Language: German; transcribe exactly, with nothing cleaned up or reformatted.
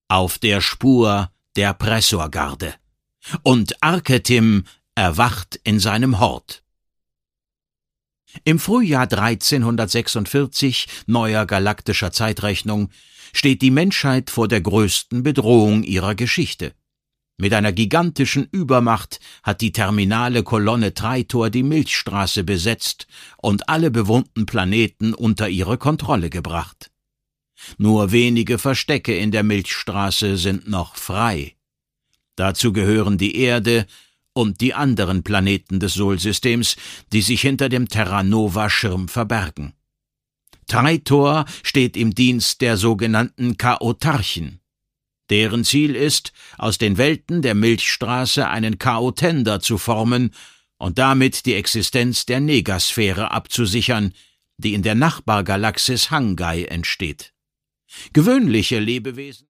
auf der Spur der Pressorgarde. Und Arketim erwacht in seinem Hort. Im Frühjahr dreizehnhundertsechsundvierzig, neuer galaktischer Zeitrechnung, steht die Menschheit vor der größten Bedrohung ihrer Geschichte. Mit einer gigantischen Übermacht hat die terminale Kolonne Traitor die Milchstraße besetzt und alle bewohnten Planeten unter ihre Kontrolle gebracht. Nur wenige Verstecke in der Milchstraße sind noch frei. Dazu gehören die Erde und die anderen Planeten des Solsystems, die sich hinter dem Terra-Nova-Schirm verbergen. Traitor steht im Dienst der sogenannten Chaotarchen. Deren Ziel ist, aus den Welten der Milchstraße einen Chaotender zu formen und damit die Existenz der Negasphäre abzusichern, die in der Nachbargalaxis Hangai entsteht. Gewöhnliche Lebewesen